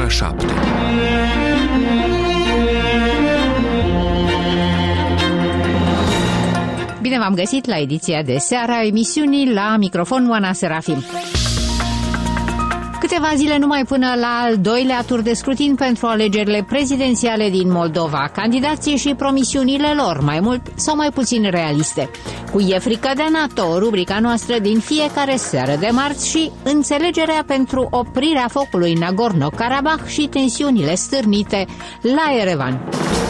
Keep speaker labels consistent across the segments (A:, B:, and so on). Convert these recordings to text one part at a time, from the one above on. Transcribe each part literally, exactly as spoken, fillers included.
A: ora șapte.
B: Bine v-am găsit la ediția de seară a emisiunii, la microfon Oana Serafim. Câteva zile numai până la al doilea tur de scrutin pentru alegerile prezidențiale din Moldova. Candidații și promisiunile lor, mai mult sau mai puțin realiste. Cu E frică de NATO, rubrica noastră din fiecare seară de marți, și înțelegerea pentru oprirea focului în Nagorno-Karabakh și tensiunile stârnite la Yerevan.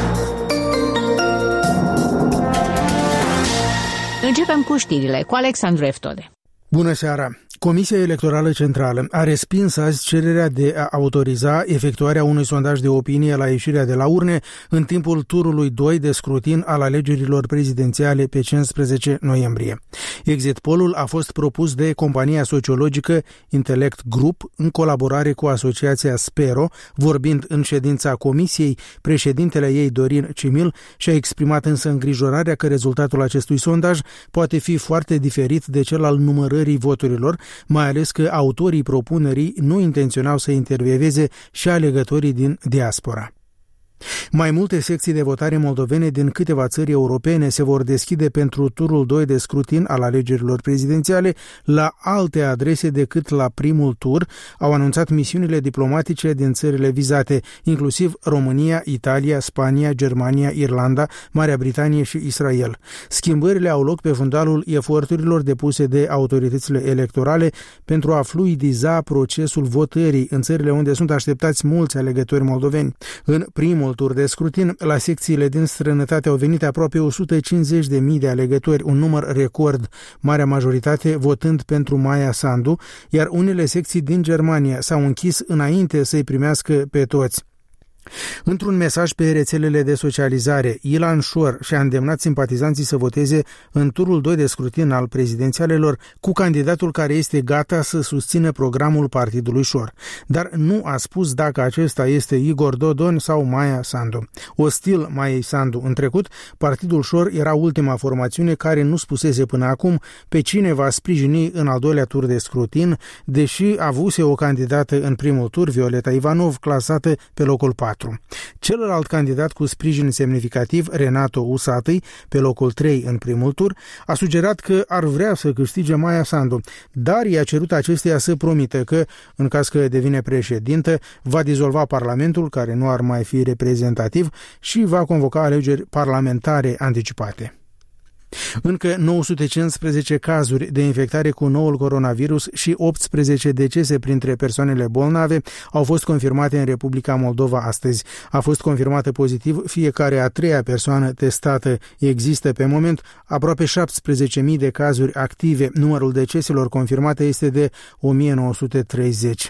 B: Începem cu știrile, cu Alexandru Eftode.
C: Bună seara! Comisia Electorală Centrală a respins azi cererea de a autoriza efectuarea unui sondaj de opinie la ieșirea de la urne în timpul turului doi de scrutin al alegerilor prezidențiale pe cincisprezece noiembrie. Exit poll-ul a fost propus de compania sociologică Intellect Group în colaborare cu asociația Spero. Vorbind în ședința comisiei, președintele ei, Dorin Cimil, și-a exprimat însă îngrijorarea că rezultatul acestui sondaj poate fi foarte diferit de cel al numărării voturilor, mai ales că autorii propunerii nu intenționau să intervieveze și alegătorii din diaspora. Mai multe secții de votare moldovene din câteva țări europene se vor deschide pentru turul doi de scrutin al alegerilor prezidențiale la alte adrese decât la primul tur, au anunțat misiunile diplomatice din țările vizate, inclusiv România, Italia, Spania, Germania, Irlanda, Marea Britanie și Israel. Schimbările au loc pe fundalul eforturilor depuse de autoritățile electorale pentru a fluidiza procesul votării în țările unde sunt așteptați mulți alegători moldoveni. În primul tur de scrutin, la secțiile din străinătate au venit aproape o sută cincizeci de mii de alegători, un număr record, marea majoritate votând pentru Maia Sandu, iar unele secții din Germania s-au închis înainte să-i primească pe toți. Într-un mesaj pe rețelele de socializare, Ilan Șor și-a îndemnat simpatizanții să voteze în turul doi de scrutin al prezidențialelor cu candidatul care este gata să susțină programul partidului Șor, dar nu a spus dacă acesta este Igor Dodon sau Maia Sandu. Ostil Maiei Sandu în trecut, partidul Șor era ultima formațiune care nu spusese până acum pe cine va sprijini în al doilea tur de scrutin, deși avuse o candidată în primul tur, Violeta Ivanov, clasată pe locul patru. Celălalt candidat cu sprijin semnificativ, Renato Usatăi, pe locul trei în primul tur, a sugerat că ar vrea să câștige Maia Sandu, dar i-a cerut acesteia să promită că, în caz că devine președintă, va dizolva Parlamentul, care nu ar mai fi reprezentativ, și va convoca alegeri parlamentare anticipate. Încă nouă sute cincisprezece cazuri de infectare cu noul coronavirus și optsprezece decese printre persoanele bolnave au fost confirmate în Republica Moldova astăzi. A fost confirmată pozitiv fiecare a treia persoană testată. Există pe moment aproape șaptesprezece mii de cazuri active. Numărul deceselor confirmate este de o mie nouă sute treizeci.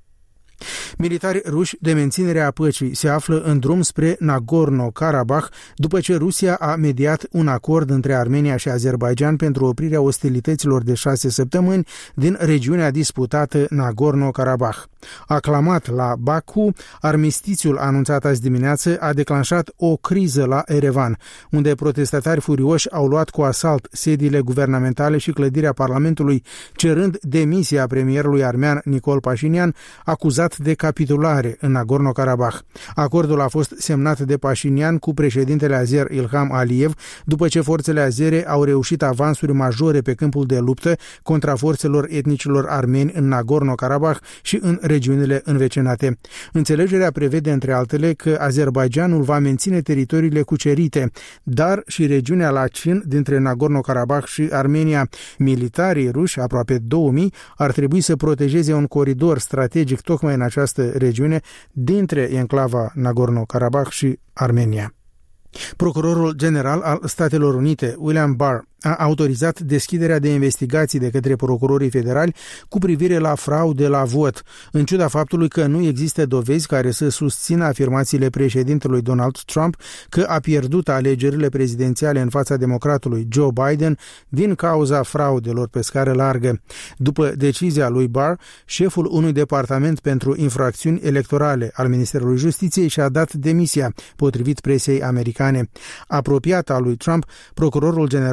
C: Militari ruși de menținere a păcii se află în drum spre Nagorno-Karabakh după ce Rusia a mediat un acord între Armenia și Azerbaidjan pentru oprirea ostilităților de șase săptămâni din regiunea disputată Nagorno-Karabakh. Aclamat la Baku, armistițiul anunțat azi dimineață a declanșat o criză la Yerevan, unde protestatari furioși au luat cu asalt sediile guvernamentale și clădirea Parlamentului, cerând demisia premierului armean Nicol Pașinian, acuzat de capitulare în Nagorno-Karabakh. Acordul a fost semnat de Pașinian cu președintele azer Ilham Aliyev, după ce forțele azere au reușit avansuri majore pe câmpul de luptă contra forțelor etnicilor armeni în Nagorno-Karabakh și în regiunile învecinate. Înțelegerea prevede, între altele, că Azerbaidjanul va menține teritoriile cucerite, dar și regiunea Lachin dintre Nagorno-Karabakh și Armenia. Militarii ruși, aproape două mii, ar trebui să protejeze un coridor strategic tocmai în această regiune dintre enclava Nagorno-Karabakh și Armenia. Procurorul general al Statelor Unite, William Barr, a autorizat deschiderea de investigații de către procurorii federali cu privire la fraude la vot, în ciuda faptului că nu există dovezi care să susțină afirmațiile președintelui Donald Trump că a pierdut alegerile prezidențiale în fața democratului Joe Biden din cauza fraudelor pe scară largă. După decizia lui Barr, șeful unui departament pentru infracțiuni electorale al Ministerului Justiției și-a dat demisia, potrivit presei americane. Apropiat al lui Trump, procurorul general Barr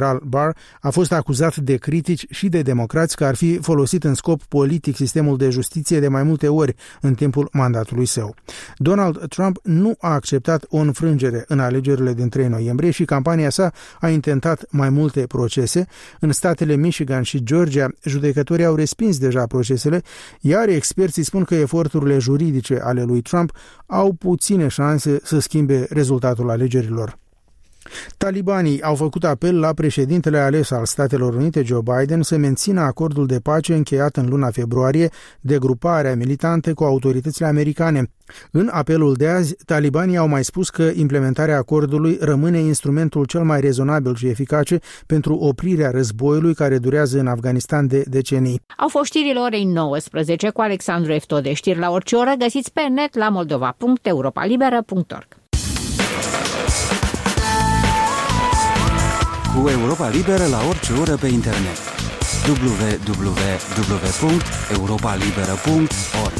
C: Barr a fost acuzat de critici și de democrați că ar fi folosit în scop politic sistemul de justiție de mai multe ori în timpul mandatului său. Donald Trump nu a acceptat o înfrângere în alegerile din trei noiembrie și campania sa a intentat mai multe procese. În statele Michigan și Georgia, judecătorii au respins deja procesele, iar experții spun că eforturile juridice ale lui Trump au puține șanse să schimbe rezultatul alegerilor. Talibanii au făcut apel la președintele ales al Statelor Unite, Joe Biden, să mențină acordul de pace încheiat în luna februarie de gruparea militante cu autoritățile americane. În apelul de azi, talibanii au mai spus că implementarea acordului rămâne instrumentul cel mai rezonabil și eficace pentru oprirea războiului care durează în Afganistan de decenii.
B: Au fost știrile orei nouăsprezece cu Alexandru Eftode. Știri la orice oră găsiți pe net la moldova punct europa liberă punct org.
A: Cu Europa Liberă la orice oră pe internet. w w w punct europa liberă punct org.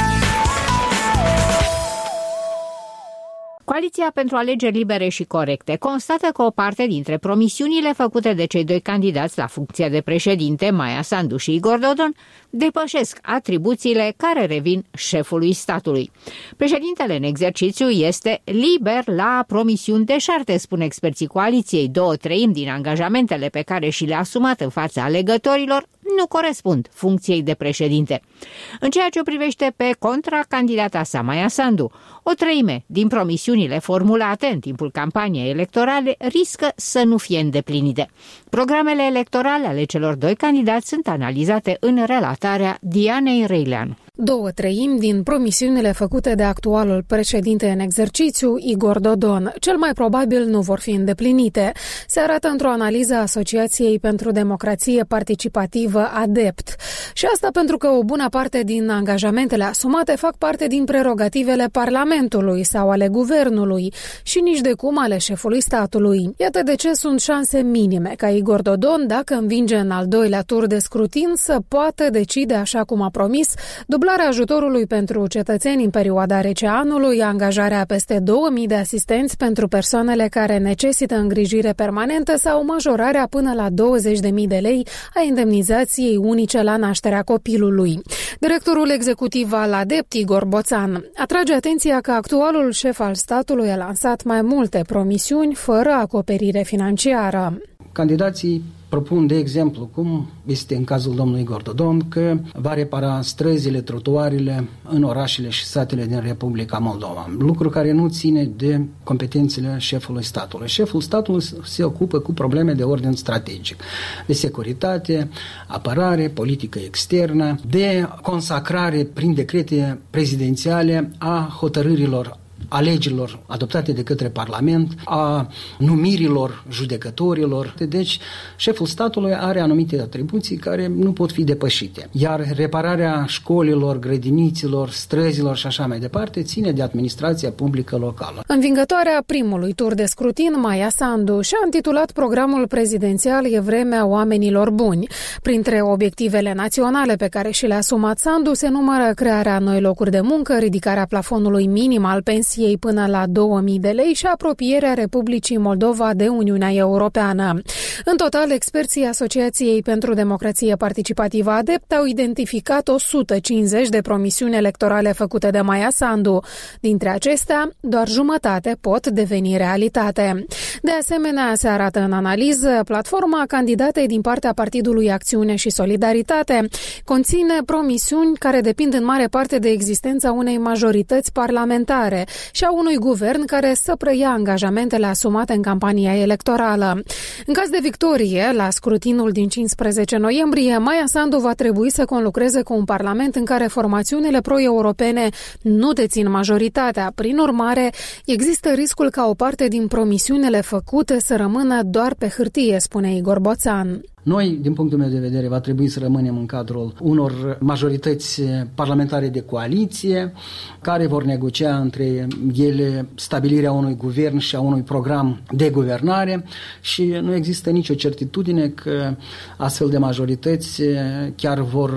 B: Coaliția pentru alegeri libere și corecte constată că o parte dintre promisiunile făcute de cei doi candidați la funcția de președinte, Maia Sandu și Igor Dodon, depășesc atribuțiile care revin șefului statului. Președintele în exercițiu este liber la promisiuni deșarte, spun experții coaliției. Două treimi din angajamentele pe care și le-a asumat în fața alegătorilor nu corespund funcției de președinte. În ceea ce o privește pe contracandidata sa, Maia Sandu, o treime din promisiunile formulate în timpul campaniei electorale riscă să nu fie îndeplinite. Programele electorale ale celor doi candidați sunt analizate în relatarea Dianei Reileanu.
D: Două treimi din promisiunile făcute de actualul președinte în exercițiu, Igor Dodon, cel mai probabil nu vor fi îndeplinite. Se arată într-o analiză a Asociației pentru Democrație Participativă ADEPT. Și asta pentru că o bună parte din angajamentele asumate fac parte din prerogativele Parlamentului sau ale Guvernului și nici de cum ale șefului statului. Iată de ce sunt șanse minime ca Igor Dodon, dacă învinge în al doilea tur de scrutin, să poată decide, așa cum a promis, dublarea ajutorului pentru cetățeni în perioada rece anului, angajarea peste două mii de asistenți pentru persoanele care necesită îngrijire permanentă sau majorarea până la douăzeci de mii de lei a indemnizației unice la nașterea copilului. Directorul executiv al ADEPT, Igor Boțan, atrage atenția că actualul șef al statului a lansat mai multe promisiuni fără acoperire financiară.
E: Candidații propun, de exemplu, cum este în cazul domnului Igor Dodon, că va repara străzile, trotuarele în orașele și satele din Republica Moldova. Lucru care nu ține de competențele șefului statului. Șeful statului se ocupă cu probleme de ordin strategic, de securitate, apărare, politică externă, de consacrare prin decrete prezidențiale a hotărârilor alegerilor adoptate de către Parlament, a numirilor judecătorilor. Deci, șeful statului are anumite atribuții care nu pot fi depășite. Iar repararea școlilor, grădiniților, străzilor și așa mai departe ține de administrația publică locală.
D: Învingătoarea primului tur de scrutin, Maia Sandu, și-a intitulat programul prezidențial E vremea oamenilor buni. Printre obiectivele naționale pe care și le-a asumat Sandu se numără crearea noi locuri de muncă, ridicarea plafonului minim al pensiei până la două mii de lei și apropierea Republicii Moldova de Uniunea Europeană. În total, experții Asociației pentru Democrație Participativă ADEPT au identificat o sută cincizeci de promisiuni electorale făcute de Maia Sandu. Dintre acestea, doar jumătate pot deveni realitate. De asemenea, se arată în analiză, platforma candidatei din partea Partidului Acțiune și Solidaritate conține promisiuni care depind în mare parte de existența unei majorități parlamentare și a unui guvern care să preia angajamentele asumate în campania electorală. În caz de victorie, la scrutinul din cincisprezece noiembrie, Maia Sandu va trebui să conlucreze cu un parlament în care formațiunile pro-europene nu dețin majoritatea. Prin urmare, există riscul ca o parte din promisiunile făcute să rămână doar pe hârtie, spune Igor Boțan.
E: Noi, din punctul meu de vedere, va trebui să rămânem în cadrul unor majorități parlamentare de coaliție care vor negocia între ele stabilirea unui guvern și a unui program de guvernare și nu există nicio certitudine că astfel de majorități chiar vor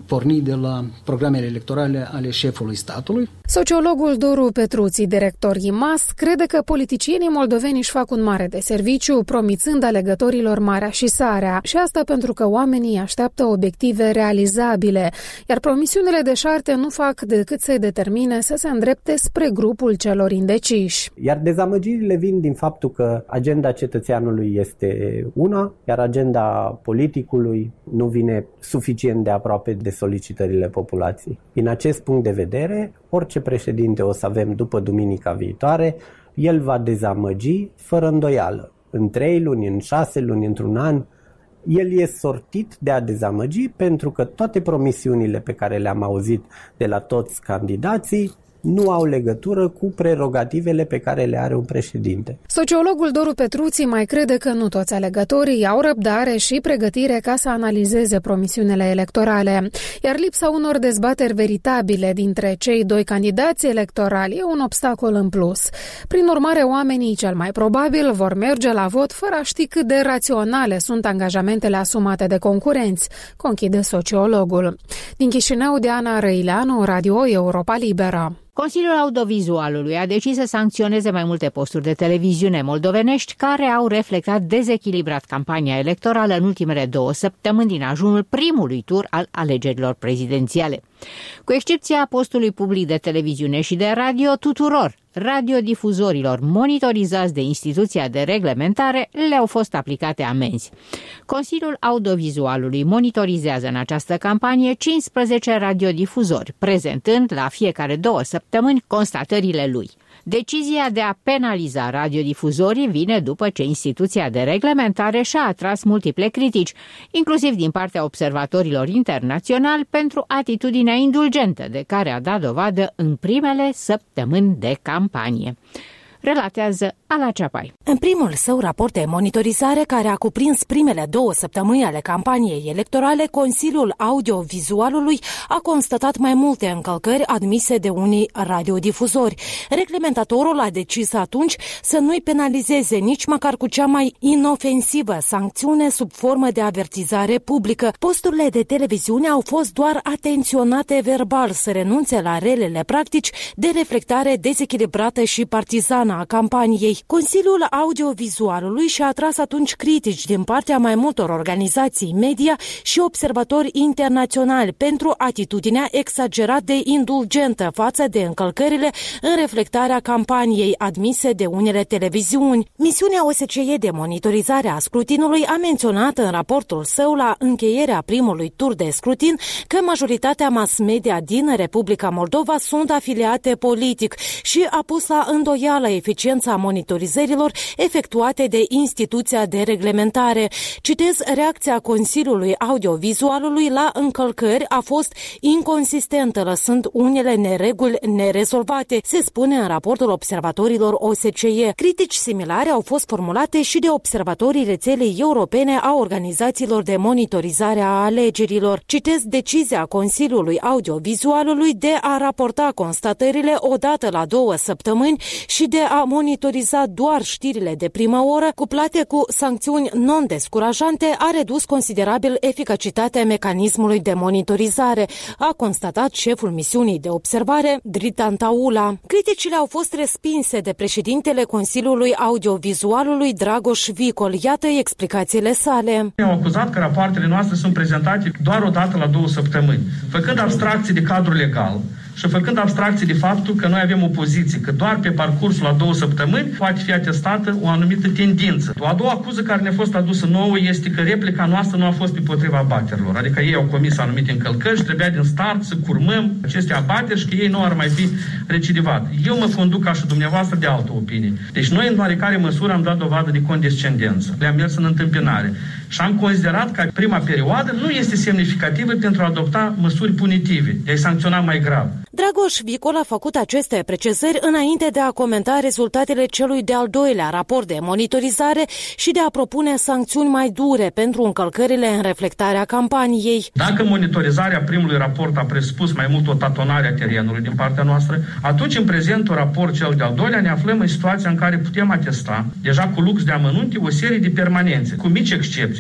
E: porni de la programele electorale ale șefului statului.
D: Sociologul Doru Petruții, director I M A S, crede că politicienii moldoveni își fac un mare de serviciu, promițând alegătorilor marea și sarea, și asta pentru că oamenii așteaptă obiective realizabile, iar promisiunile deșarte nu fac decât să-i determine să se îndrepte spre grupul celor indeciși.
F: Iar dezamăgirile vin din faptul că agenda cetățeanului este una, iar agenda politicului nu vine suficient de aproape de solicitările populației. Din acest punct de vedere, orice președinte o să avem după duminica viitoare, el va dezamăgi fără îndoială. În trei luni, în șase luni, într-un an, el e sortit de a dezamăgi pentru că toate promisiunile pe care le-am auzit de la toți candidații nu au legătură cu prerogativele pe care le are un președinte.
D: Sociologul Doru Petruții mai crede că nu toți alegătorii au răbdare și pregătire ca să analizeze promisiunile electorale, iar lipsa unor dezbateri veritabile dintre cei doi candidați electorali e un obstacol în plus. Prin urmare, oamenii cel mai probabil vor merge la vot fără a ști cât de raționale sunt angajamentele asumate de concurenți, conchide sociologul. Din Chișinău, Diana Răileanu, Radio Europa Liberă.
B: Consiliul Audiovizualului a decis să sancționeze mai multe posturi de televiziune moldovenești care au reflectat dezechilibrat campania electorală în ultimele două săptămâni din ajunul primului tur al alegerilor prezidențiale. Cu excepția postului public de televiziune și de radio, tuturor radiodifuzorilor monitorizați de instituția de reglementare le-au fost aplicate amenzi. Consiliul Audiovizualului monitorizează în această campanie cincisprezece radiodifuzori, prezentând la fiecare două săptămâni constatările lui. Decizia de a penaliza radiodifuzorii vine după ce instituția de reglementare și-a atras multiple critici, inclusiv din partea observatorilor internaționali, pentru atitudinea indulgentă de care a dat dovadă în primele săptămâni de campanie. Relatează Ala Ceapai.
G: În primul său raport de monitorizare, care a cuprins primele două săptămâni ale campaniei electorale, Consiliul Audiovizualului a constatat mai multe încălcări admise de unii radiodifuzori. Reglementatorul a decis atunci să nu-i penalizeze nici măcar cu cea mai inofensivă sancțiune sub formă de avertizare publică. Posturile de televiziune au fost doar atenționate verbal să renunțe la relele practici de reflectare dezechilibrată și partizană a campaniei. Consiliul Audiovizualului și-a atras atunci critici din partea mai multor organizații media și observatori internaționali pentru atitudinea exagerat de indulgentă față de încălcările în reflectarea campaniei admise de unele televiziuni. Misiunea O S C E de monitorizare a scrutinului a menționat în raportul său la încheierea primului tur de scrutin că majoritatea mass media din Republica Moldova sunt afiliate politic și a pus la îndoială eficiența monitorizărilor efectuate de instituția de reglementare. Citez, reacția Consiliului Audiovizualului la încălcări a fost inconsistentă, lăsând unele nereguli nerezolvate, se spune în raportul observatorilor O S C E. Critici similare au fost formulate și de observatorii rețelei europene a organizațiilor de monitorizare a alegerilor. Citez decizia Consiliului Audiovizualului de a raporta constatările odată la două săptămâni și de a monitoriza doar știrile de primă oră, cuplate cu sancțiuni non-descurajante, a redus considerabil eficacitatea mecanismului de monitorizare, a constatat șeful misiunii de observare, Dritan Taula. Criticile au fost respinse de președintele Consiliului Audiovizualului, Dragoș Vicol. Iată explicațiile sale.
H: Au acuzat că rapoartele noastre sunt prezentate doar o dată la două săptămâni, făcând abstracții de cadrul legal și făcând abstracții de faptul că noi avem o poziție, că doar pe parcursul la două săptămâni poate fi atestată o anumită tendință. O a doua acuză care ne-a fost adusă nouă este că replica noastră nu a fost pe potriva abaterilor, adică ei au comis anumite încălcări și trebuia din start să curmăm aceste abateri și că ei nu ar mai fi recidivat. Eu mă conduc ca și dumneavoastră de altă opinie. Deci noi în oarecare măsură am dat dovadă de condescendență. Le-am mers în întâmpinare și am considerat că prima perioadă nu este semnificativă pentru a adopta măsuri punitive, de a-i sancționa mai grav.
G: Dragoș Vicol a făcut aceste precizări înainte de a comenta rezultatele celui de-al doilea raport de monitorizare și de a propune sancțiuni mai dure pentru încălcările în reflectarea campaniei.
H: Dacă monitorizarea primului raport a presupus mai mult o tatonare a terenului din partea noastră, atunci în prezentul raport cel de-al doilea ne aflăm în situația în care putem atesta, deja cu lux de amănunte, o serie de permanențe, cu mici excepții,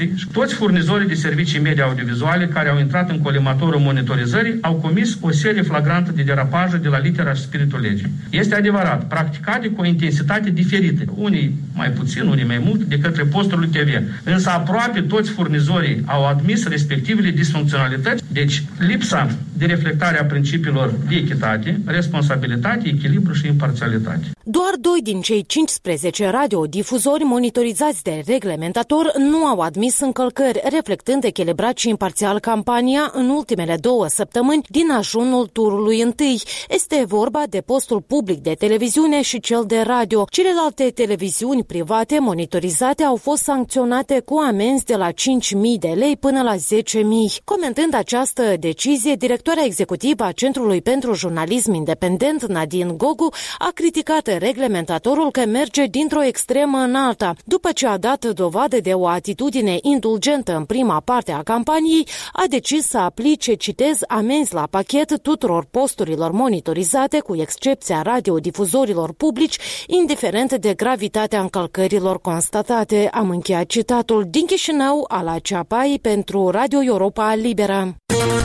H: Federației și toți furnizorii de servicii media audiovizuale care au intrat în colimatorul monitorizării au comis o serie flagrantă de derapaje de la litera și spiritul legii. Este adevărat, practicate cu o intensitate diferită, unii mai puțin, unii mai mult, de către posturile T V. Însă aproape toți furnizorii au admis respectivele disfuncționalități, deci lipsa de reflectare a principiilor de echitate, responsabilitate, echilibru și imparțialitate.
G: Doar doi din cei cincisprezece radiodifuzori monitorizați de reglementator nu au admis încălcări, reflectând echilibrat și imparțial campania în ultimele două săptămâni din ajunul turului întâi. Este vorba de postul public de televiziune și cel de radio. Celelalte televiziuni private monitorizate au fost sancționate cu amenzi de la cinci mii de lei până la zece mii. Comentând această decizie, directoarea executivă a Centrului pentru Jurnalism Independent, Nadine Gogu, a criticat reglementatorul că merge dintr-o extremă în alta. După ce a dat dovadă de o atitudine indulgentă în prima parte a campaniei, a decis să aplice, citez, amenzi la pachet tuturor posturilor monitorizate, cu excepția radiodifuzorilor publici, indiferent de gravitatea încălcărilor constatate. Am încheiat citatul. Din Chișinău, Ala Ceapai pentru Radio Europa Liberă.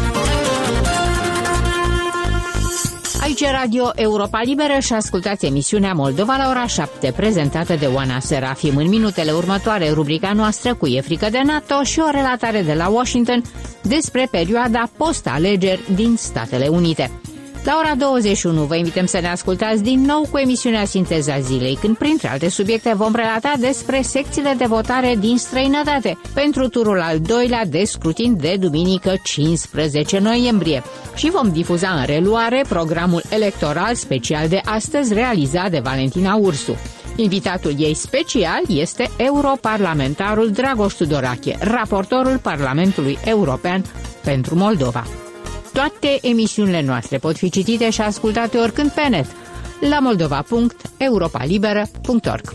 B: Aici Radio Europa Liberă și ascultați emisiunea Moldova la ora șapte, prezentată de Oana Serafim. În minutele următoare, rubrica noastră cu E frică de NATO și o relatare de la Washington despre perioada post-alegeri din Statele Unite. La ora douăzeci și unu vă invităm să ne ascultați din nou cu emisiunea Sinteza Zilei, când printre alte subiecte vom relata despre secțiile de votare din străinătate pentru turul al doilea de scrutin de duminică cincisprezece noiembrie și vom difuza în reluare programul electoral special de astăzi realizat de Valentina Ursu. Invitatul ei special este europarlamentarul Dragoș Tudorache, raportorul Parlamentului European pentru Moldova. Toate emisiunile noastre pot fi citite și ascultate oricând pe net la moldova punct europa liberă punct org.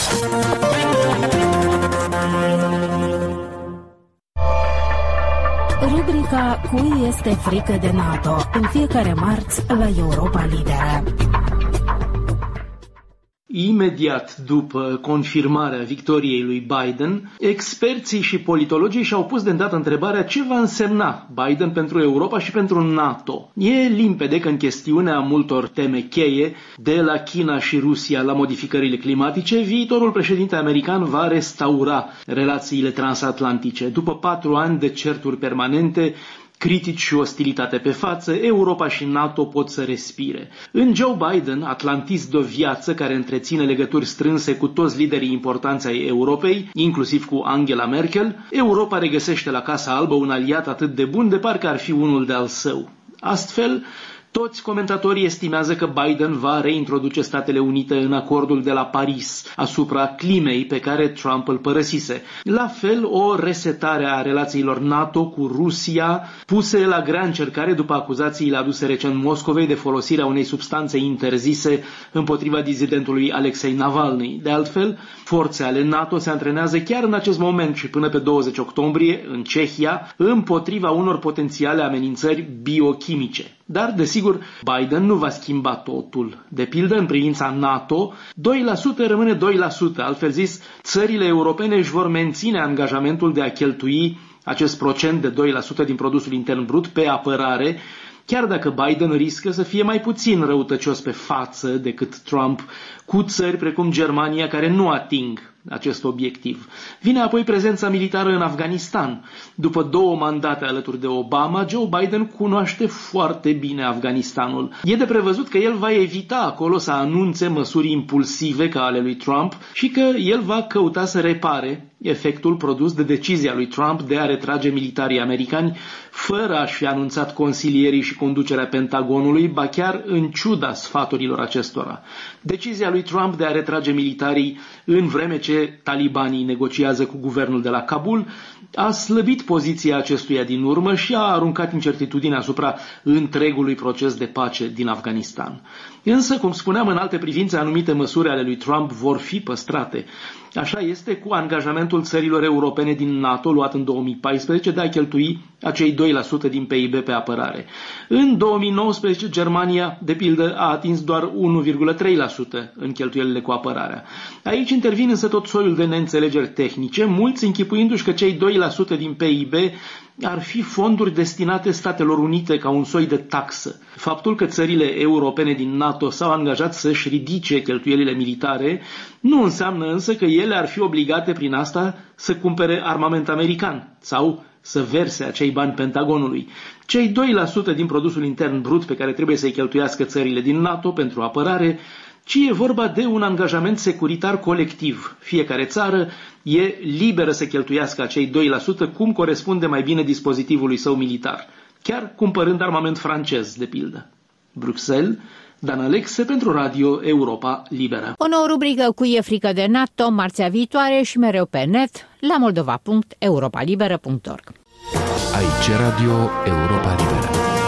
G: Rubrica Cui este frică de NATO, în fiecare marți la Europa Liberă.
I: Imediat după confirmarea victoriei lui Biden, experții și politologii și-au pus de îndată întrebarea ce va însemna Biden pentru Europa și pentru NATO. E limpede că în chestiunea multor teme cheie, de la China și Rusia la modificările climatice, viitorul președinte american va restaura relațiile transatlantice. După patru ani de certuri permanente, critici și ostilitate pe față, Europa și NATO pot să respire. În Joe Biden, atlantist de-o viață care întreține legături strânse cu toți liderii importanți ai Europei, inclusiv cu Angela Merkel, Europa regăsește la Casa Albă un aliat atât de bun de parcă ar fi unul de-al său. Astfel, toți comentatorii estimează că Biden va reintroduce Statele Unite în acordul de la Paris asupra climei pe care Trump îl părăsise. La fel, o resetare a relațiilor NATO cu Rusia, puse la grea încercare după acuzațiile aduse recent Moscovei de folosirea unei substanțe interzise împotriva dizidentului Alexei Navalny. De altfel, forțe ale NATO se antrenează chiar în acest moment și până pe douăzeci octombrie, în Cehia, împotriva unor potențiale amenințări biochimice. Dar, desigur, Biden nu va schimba totul. De pildă, în privința NATO, doi la sută rămâne doi la sută. Altfel zis, țările europene își vor menține angajamentul de a cheltui acest procent de doi la sută din produsul intern brut pe apărare, chiar dacă Biden riscă să fie mai puțin răutăcios pe față decât Trump cu țări precum Germania, care nu ating acest obiectiv. Vine apoi prezența militară în Afganistan. După două mandate alături de Obama, Joe Biden cunoaște foarte bine Afganistanul. E de prevăzut că el va evita acolo să anunțe măsuri impulsive ca ale lui Trump și că el va căuta să repare efectul produs de decizia lui Trump de a retrage militarii americani fără a-și fi anunțat consilierii și conducerea Pentagonului, ba chiar în ciuda sfaturilor acestora. Decizia lui Trump de a retrage militarii în vreme ce talibanii negociază cu guvernul de la Kabul a slăbit poziția acestuia din urmă și a aruncat incertitudine asupra întregului proces de pace din Afganistan. Însă, cum spuneam, în alte privințe, anumite măsuri ale lui Trump vor fi păstrate. Așa este cu angajamentul angajamentul țărilor europene din NATO, luat în două mii paisprezece, de a cheltui acei doi la sută din P I B pe apărare. În două mii nouăsprezece, Germania, de pildă, a atins doar unu virgulă trei la sută în cheltuielile cu apărarea. Aici intervin însă tot soiul de neînțelegeri tehnice, mulți închipuindu-și că cei doi la sută din P I B ar fi fonduri destinate Statelor Unite ca un soi de taxă. Faptul că țările europene din NATO s-au angajat să-și ridice cheltuielile militare nu înseamnă însă că ele ar fi obligate prin asta să cumpere armament american sau să verse acei bani Pentagonului. Cei doi la sută din produsul intern brut pe care trebuie să-i cheltuiască țările din NATO pentru apărare, ci e vorba de un angajament securitar colectiv. Fiecare țară e liberă să cheltuiască acei doi la sută cum corespunde mai bine dispozitivului său militar, chiar cumpărând armament francez, de pildă. Bruxelles, Dan Alexe pentru Radio Europa Liberă.
B: O nouă rubrică cu E frică de NATO, marțea viitoare și mereu pe net la moldova punct europa liberă punct org.
A: Aici Radio Europa Liberă.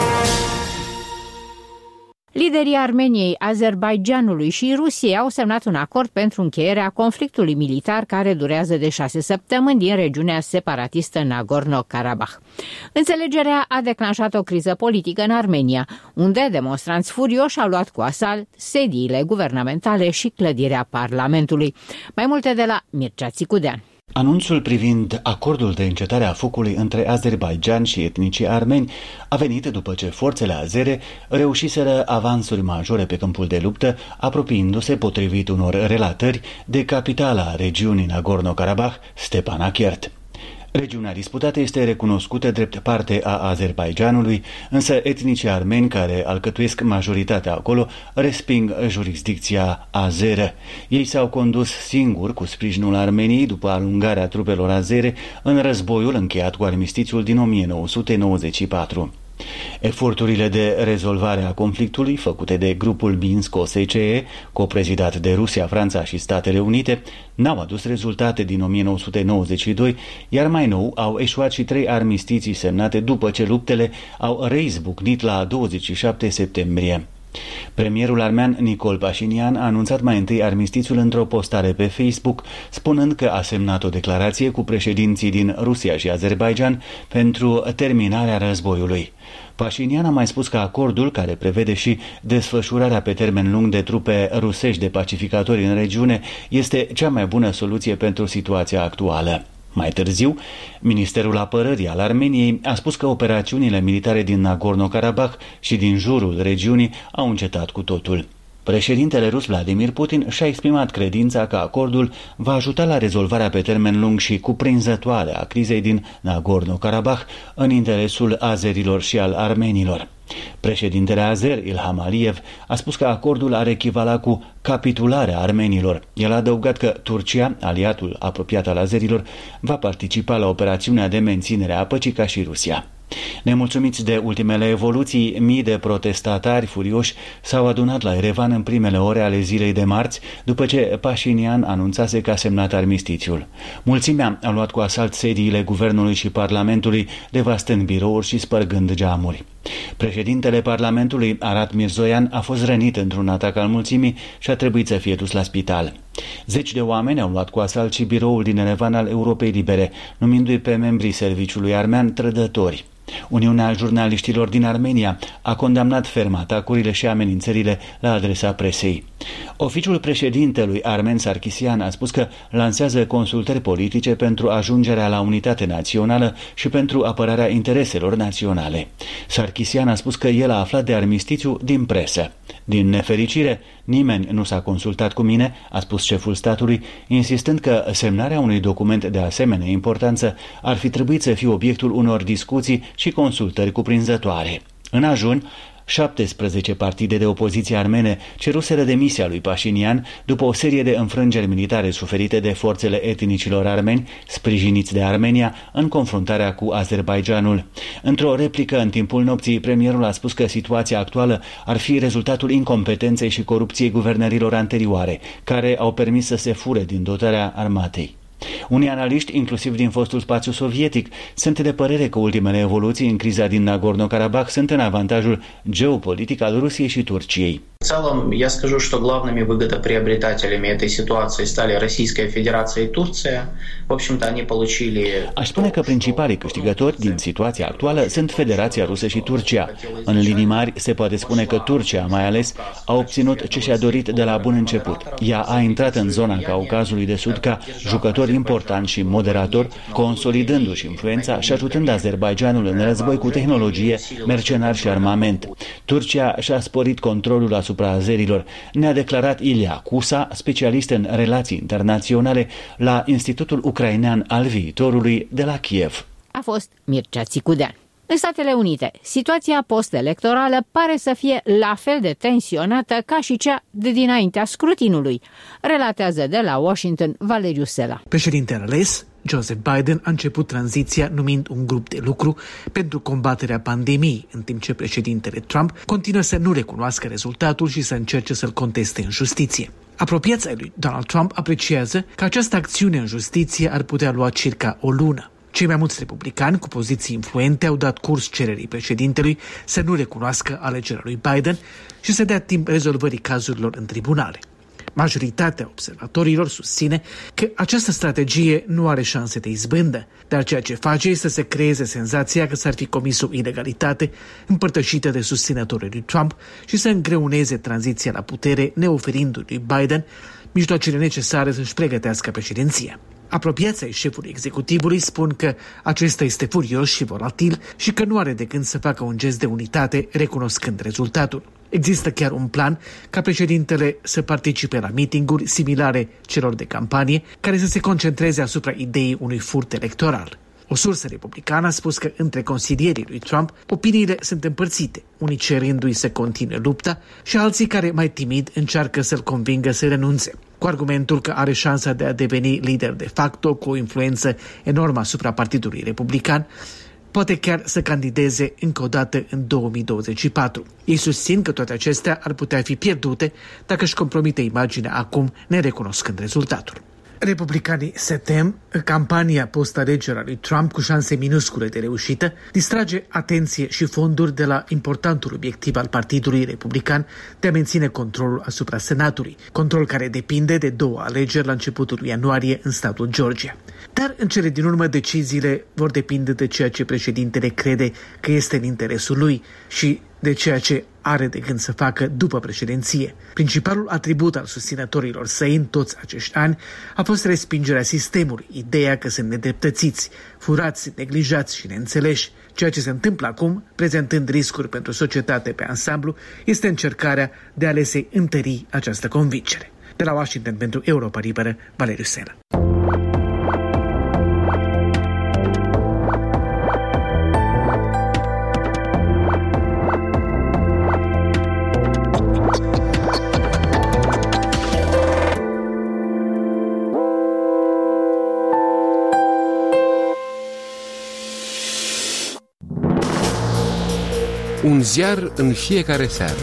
B: Liderii Armeniei, Azerbaidjanului și Rusiei au semnat un acord pentru încheierea conflictului militar care durează de șase săptămâni din regiunea separatistă Nagorno-Karabakh. Înțelegerea a declanșat o criză politică în Armenia, unde demonstranți furioși au luat cu asalt sediile guvernamentale și clădirea Parlamentului. Mai multe de la Mircea Țicudean.
J: Anunțul privind acordul de încetare a focului între Azerbaidjan și etnicii armeni a venit după ce forțele azere reușiseră avansuri majore pe câmpul de luptă, apropiindu-se, potrivit unor relatări, de capitala regiunii Nagorno-Karabakh, Stepanakert. Regiunea disputată este recunoscută drept parte a Azerbaidjanului, însă etnicii armeni care alcătuiesc majoritatea acolo resping jurisdicția azeră. Ei s-au condus singuri cu sprijinul Armeniei după alungarea trupelor azere în războiul încheiat cu armistițiul din o mie nouă sute nouăzeci și patru. Eforturile de rezolvare a conflictului făcute de grupul Minsk-O S C E, coprezidat de Rusia, Franța și Statele Unite, n-au adus rezultate din o mie nouă sute nouăzeci și doi, iar mai nou au eșuat și trei armistiții semnate după ce luptele au reizbucnit la douăzeci și șapte septembrie. Premierul armean Nicol Pașinian a anunțat mai întâi armistițiul într-o postare pe Facebook, spunând că a semnat o declarație cu președinții din Rusia și Azerbaidjan pentru terminarea războiului. Pașinian a mai spus că acordul, care prevede și desfășurarea pe termen lung de trupe rusești de pacificatori în regiune, este cea mai bună soluție pentru situația actuală. Mai târziu, Ministerul Apărării al Armeniei a spus că operațiunile militare din Nagorno-Karabakh și din jurul regiunii au încetat cu totul. Președintele rus Vladimir Putin și-a exprimat credința că acordul va ajuta la rezolvarea pe termen lung și cuprinzătoare a crizei din Nagorno-Karabakh în interesul azerilor și al armenilor. Președintele azer, Ilham Aliyev, a spus că acordul ar echivala cu capitularea armenilor. El a adăugat că Turcia, aliatul apropiat al azerilor, va participa la operațiunea de menținere a păcii ca și Rusia. Nemulțumiți de ultimele evoluții, mii de protestatari furioși s-au adunat la Erevan în primele ore ale zilei de marți, după ce Pașinian anunțase că a semnat armistițiul. Mulțimea a luat cu asalt sediile guvernului și parlamentului, devastând birouri și spărgând geamuri. Președintele Parlamentului, Arat Mirzoyan, a fost rănit într-un atac al mulțimii și a trebuit să fie dus la spital. Zeci de oameni au luat cu asalt și biroul din Erevan al Europei Libere, numindu-i pe membrii serviciului armean trădători. Uniunea Jurnaliștilor din Armenia a condamnat ferm atacurile și amenințările la adresa presei. Oficiul președintelui Armen Sarkisian a spus că lansează consultări politice pentru ajungerea la unitate națională și pentru apărarea intereselor naționale. Sarkisian a spus că el a aflat de armistițiu din presă. Din nefericire, nimeni nu s-a consultat cu mine, a spus șeful statului, insistând că semnarea unui document de asemenea importanță ar fi trebuit să fie obiectul unor discuții și consultări cuprinzătoare. În ajun, șaptesprezece partide de opoziție armene ceruseră demisia lui Pașinian după o serie de înfrângeri militare suferite de forțele etnicilor armeni, sprijiniți de Armenia, în confruntarea cu Azerbaidjanul. Într-o replică în timpul nopții, premierul a spus că situația actuală ar fi rezultatul incompetenței și corupției guvernărilor anterioare, care au permis să se fure din dotarea armatei. Unii analiști, inclusiv din fostul spațiu sovietic, sunt de părere că ultimele evoluții în criza din Nagorno-Karabakh sunt în avantajul geopolitic al Rusiei și Turciei.
K: В целом, я скажу, что главными выгодоприобретателями этой ситуации стали Российская Федерация и Турция. В общем-то, они получили...
J: Aș spune că principalii câștigători din situația actuală sunt Federația Rusă și Turcia. În linii mari, se poate spune că Turcia, mai ales, a obținut ce și-a dorit de la bun început. Ea a intrat în zona Caucazului de Sud ca jucător important și moderator, consolidându-și influența și ajutând Azerbaidjanul în război cu tehnologie, mercenari și armament. Turcia și-a sporit controlul asupra azerilor, ne-a declarat Ilia Cusa, specialist în relații internaționale la Institutul Ucrainean al Viitorului de la Kiev.
B: A fost Mircea Țicudean. În Statele Unite, situația post-electorală pare să fie la fel de tensionată ca și cea de dinaintea scrutinului, relatează de la Washington Valeriu Sela.
L: Președintele ales, Joseph Biden, a început tranziția numind un grup de lucru pentru combaterea pandemiei, în timp ce președintele Trump continuă să nu recunoască rezultatul și să încerce să-l conteste în justiție. Apropiații lui Donald Trump apreciază că această acțiune în justiție ar putea lua circa o lună. Cei mai mulți republicani cu poziții influente au dat curs cererii președintelui să nu recunoască alegerea lui Biden și să dea timp rezolvării cazurilor în tribunale. Majoritatea observatorilor susține că această strategie nu are șanse de izbândă, dar ceea ce face este să se creeze senzația că s-ar fi comis o ilegalitate împărtășită de susținătorii lui Trump și să îngreuneze tranziția la putere, neoferindu-lui Biden mijloacele necesare să-și pregătească președinția. Apropiații ai șefului executivului spun că acesta este furios și volatil și că nu are de gând să facă un gest de unitate recunoscând rezultatul. Există chiar un plan ca președintele să participe la mitinguri similare celor de campanie, care să se concentreze asupra ideii unui furt electoral. O sursă republicană a spus că între consilierii lui Trump opiniile sunt împărțite, unii cerându-i să continue lupta și alții care, mai timid, încearcă să-l convingă să renunțe, cu argumentul că are șansa de a deveni lider de facto cu o influență enormă asupra Partidului Republican, poate chiar să candideze încă o dată în două mii douăzeci și patru. Ei susțin că toate acestea ar putea fi pierdute dacă își compromite imaginea acum, nerecunoscând rezultatul. Republicanii se tem că campania post-alegerea lui Trump, cu șanse minuscule de reușită, distrage atenție și fonduri de la importantul obiectiv al Partidului Republican de a menține controlul asupra Senatului, control care depinde de două alegeri la începutul ianuarie în statul Georgia. Dar în cele din urmă deciziile vor depinde de ceea ce președintele crede că este în interesul lui și de ceea ce are de gând să facă după președinție. Principalul atribut al susținătorilor săi în toți acești ani a fost respingerea sistemului, ideea că sunt nedreptățiți, furați, neglijați și neînțeleși. Ceea ce se întâmplă acum, prezentând riscuri pentru societate pe ansamblu, este încercarea de a le se întări această convingere. De la Washington pentru Europa Liberă, Valeriu Sela.
M: Un ziar în fiecare seară.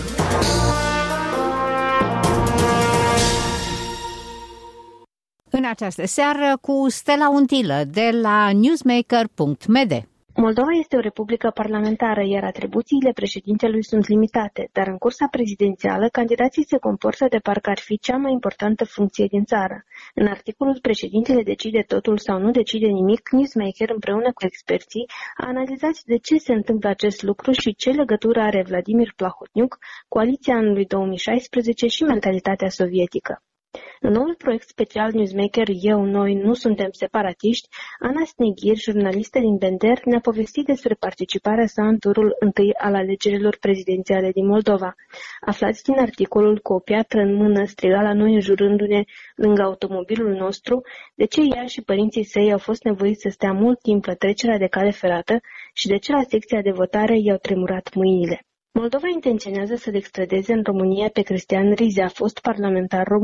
B: În această seară cu Stella Untilă de la newsmaker punct m d.
N: Moldova este o republică parlamentară, iar atribuțiile președintelui sunt limitate, dar în cursa prezidențială, candidații se comportă de parcă ar fi cea mai importantă funcție din țară. În articolul Președintele decide totul sau nu decide nimic, Newsmaker împreună cu experții a analizat de ce se întâmplă acest lucru și ce legătură are Vladimir Plahotniuc, coaliția anului două mii șaisprezece și mentalitatea sovietică. În noul proiect special Newsmaker Eu, Noi, Nu Suntem Separatiști, Ana Sneghir, jurnalistă din Bender, ne-a povestit despre participarea sa în turul întâi al alegerilor prezidențiale din Moldova. Aflați din articolul Cu o piatră în mână striga la noi înjurându-ne lângă automobilul nostru, de ce ea și părinții săi au fost nevoiți să stea mult timp la trecerea de cale ferată și de ce la secția de votare i-au tremurat mâinile. Moldova intenționează să-l extradeze în România pe Cristian Rizea, fost parlamentar român.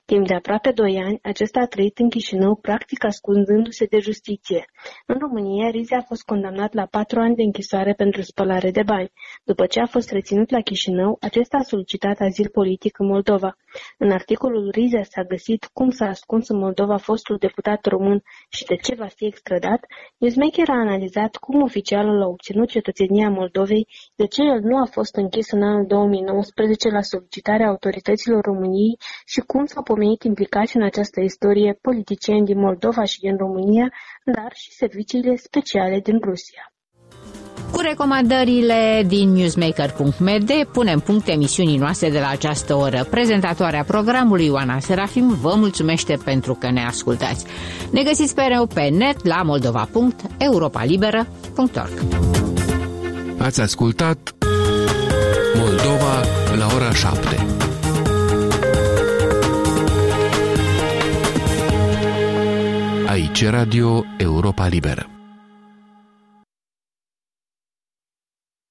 N: Timp de aproape doi ani, acesta a trăit în Chișinău, practic ascunzându-se de justiție. În România, Rize a fost condamnat la patru ani de închisoare pentru spălare de bani. După ce a fost reținut la Chișinău, acesta a solicitat azil politic în Moldova. În articolul Rize s-a găsit cum s-a ascuns în Moldova fostul deputat român și de ce va fi extradat. Newsmaker a analizat cum oficialul a obținut cetățenia Moldovei, de ce el nu a fost închis în anul două mii nouăsprezece la solicitarea autorităților României și cum s-au pomenit implicați în această istorie politicieni din Moldova și din România, dar și serviciile speciale din Rusia.
B: Cu recomandările din newsmaker punct m d punem punct emisiunii noastre de la această oră. Prezentatoarea programului Ioana Serafim vă mulțumește pentru că ne ascultați. Ne găsiți mereu pe net la moldova punct europa liberă punct org.
M: Ați ascultat Moldova la ora șapte. Aici Radio Europa Liberă.